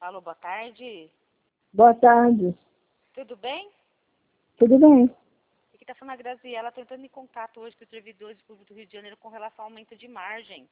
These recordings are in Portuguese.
Alô, boa tarde. Boa tarde. Tudo bem? Tudo bem? Aqui está falando a Graziela, estou entrando em contato hoje com os servidores públicos do Rio de Janeiro com relação ao aumento de margem.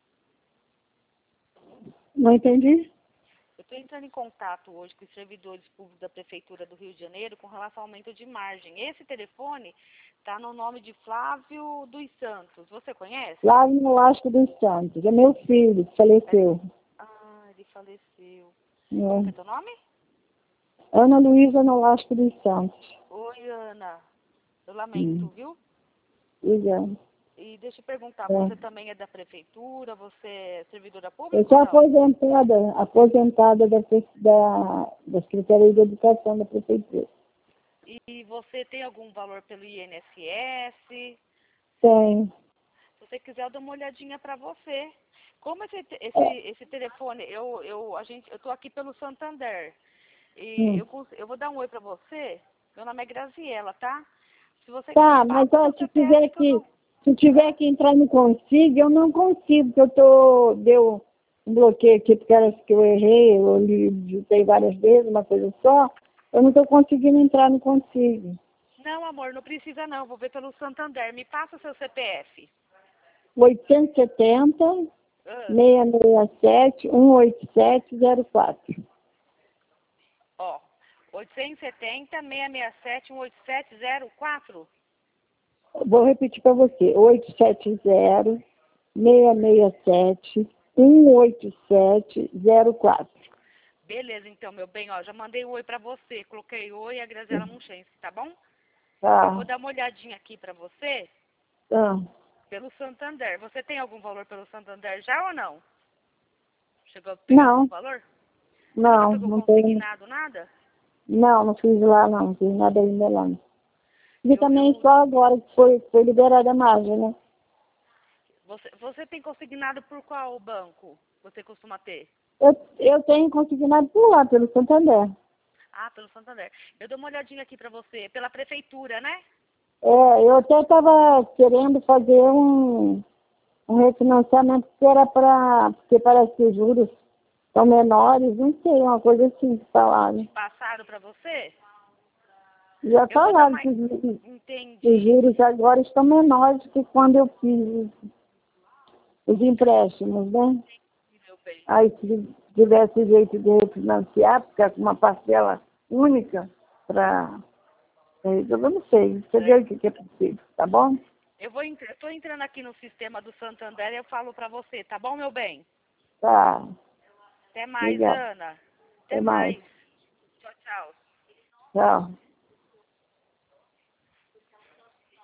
Não entendi? Eu estou entrando em contato hoje com os servidores públicos da Prefeitura do Rio de Janeiro com relação ao aumento de margem. Esse telefone está no nome de Flávio dos Santos. Você conhece? Lá no Lasco dos Santos. É meu filho que faleceu. Ele faleceu. Como que é É. teu nome? Ana Luísa Nolasco dos Santos. Oi, Ana. Eu lamento, Hum. viu? Exato. E deixa eu perguntar, É. você também é da Prefeitura? Você é servidora Eu pública sou ou não? aposentada da Secretaria de Educação da Prefeitura. E você tem algum valor pelo INSS? Tem. Se você quiser, eu dou uma olhadinha para você. Como esse telefone, eu tô aqui pelo Santander. E Hum. eu vou dar um oi para você. Meu nome é Graziela, tá? Se você Tá, me mas passa o ó, seu CPF que eu dou. se tiver que entrar no Consigo, eu não consigo, porque deu um bloqueio aqui, porque era que eu errei, eu digitei várias vezes, uma coisa só, eu não estou conseguindo entrar no Consigo. Não, amor, não precisa não. Vou ver pelo Santander. Me passa o seu CPF. 870 Ah, 667 18704. ó, 870-667-18704. Vou repetir para você, 870 667 18704. Beleza, então, meu bem, ó, já mandei um oi pra você. Coloquei oi e a Graziela Munchense, tá bom? Eu vou Tá, dar uma olhadinha aqui pra você tá. pelo Santander. Você tem algum valor pelo Santander já ou não? Chegou a pegar algum Não, valor? Você nunca não, pegou não tenho. consignado, nada? Não, não fiz lá, não fiz nada ainda lá. E Eu, também eu, só agora que foi liberada a margem, né? você tem consignado por qual banco você costuma ter? Eu tenho consignado por lá, pelo Santander. Ah, pelo Santander. Eu dou uma olhadinha aqui pra você. Pela prefeitura, né? É, eu até estava querendo fazer um refinanciamento que era porque parece que os juros são menores, não sei, uma coisa assim que falaram. Passaram pra você? Já Eu vou dar falaram uma... que os Entendi, juros agora estão menores que quando eu fiz os empréstimos, né? meu bem. Aí se tivesse jeito de refinanciar, ficar com uma parcela única para... Eu não sei, você vê o que é possível, tá bom? Eu tô entrando aqui no sistema do Santander e eu falo pra você, tá bom, meu bem? Tá, Até mais, obrigada. Ana. Até Até mais. mais. Tchau, tchau. Tchau.